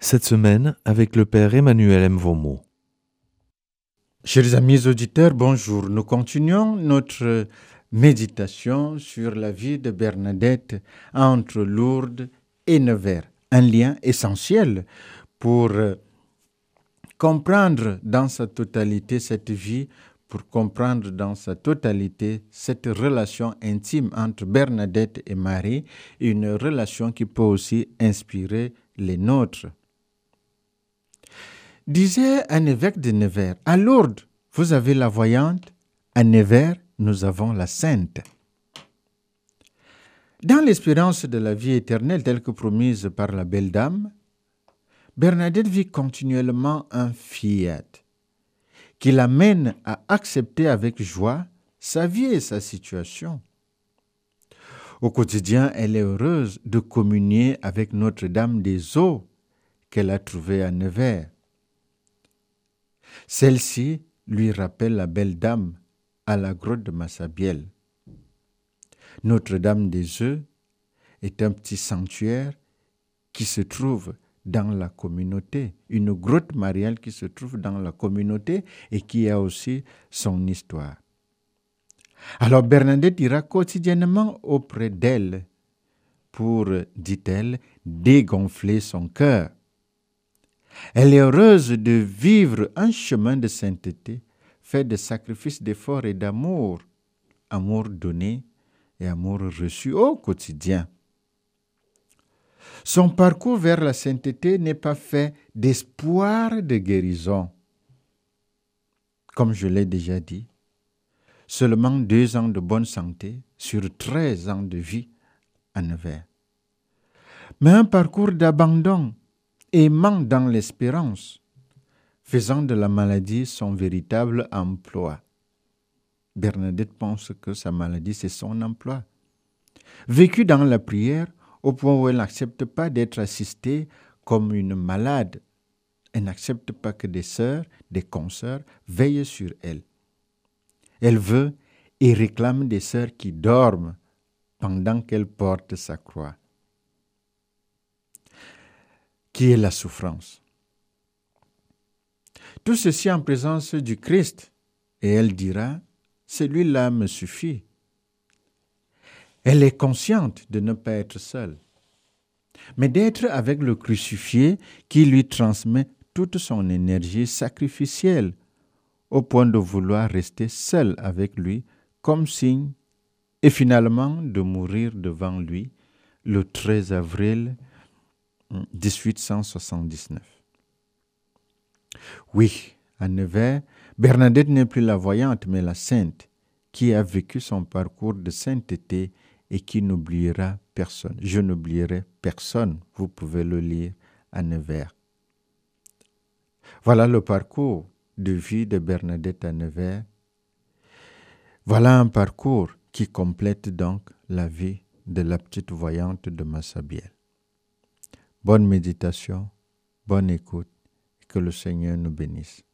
cette semaine avec le Père Emmanuel M. Vaumeau. Chers amis auditeurs, bonjour. Nous continuons notre méditation sur la vie de Bernadette entre Lourdes et Nevers. Un lien essentiel pour comprendre dans sa totalité cette vie, pour comprendre dans sa totalité cette relation intime entre Bernadette et Marie, une relation qui peut aussi inspirer les nôtres. Disait un évêque de Nevers, à Lourdes, vous avez la voyante, à Nevers, nous avons la sainte. Dans l'espérance de la vie éternelle telle que promise par la belle dame, Bernadette vit continuellement un fiat qui l'amène à accepter avec joie sa vie et sa situation. Au quotidien, elle est heureuse de communier avec Notre-Dame des Eaux qu'elle a trouvée à Nevers. Celle-ci lui rappelle la belle dame à la grotte de Massabielle. Notre-Dame des Eaux est un petit sanctuaire qui se trouve dans la communauté, une grotte mariale qui se trouve dans la communauté et qui a aussi son histoire. Alors Bernadette ira quotidiennement auprès d'elle pour, dit-elle, dégonfler son cœur. Elle est heureuse de vivre un chemin de sainteté fait de sacrifices, d'efforts et d'amour, amour donné et amour reçu au quotidien. Son parcours vers la sainteté n'est pas fait d'espoir de guérison. Comme je l'ai déjà dit, seulement 2 ans de bonne santé sur 13 ans de vie à Nevers. Mais un parcours d'abandon, aimant dans l'espérance, faisant de la maladie son véritable emploi. Bernadette pense que sa maladie, c'est son emploi. Vécu dans la prière, au point où elle n'accepte pas d'être assistée comme une malade. Elle n'accepte pas que des sœurs, des consoeurs veillent sur elle. Elle veut et réclame des sœurs qui dorment pendant qu'elle porte sa croix. Qui est la souffrance? Tout ceci en présence du Christ. Et elle dira, celui-là me suffit. Elle est consciente de ne pas être seule, mais d'être avec le crucifié qui lui transmet toute son énergie sacrificielle, au point de vouloir rester seule avec lui comme signe, et finalement de mourir devant lui le 13 avril 1879. Oui, à Nevers, Bernadette n'est plus la voyante, mais la sainte, qui a vécu son parcours de sainteté et qui n'oubliera personne. Je n'oublierai personne, vous pouvez le lire à Nevers. Voilà le parcours de vie de Bernadette à Nevers. Voilà un parcours qui complète donc la vie de la petite voyante de Massabielle. Bonne méditation, bonne écoute, et que le Seigneur nous bénisse.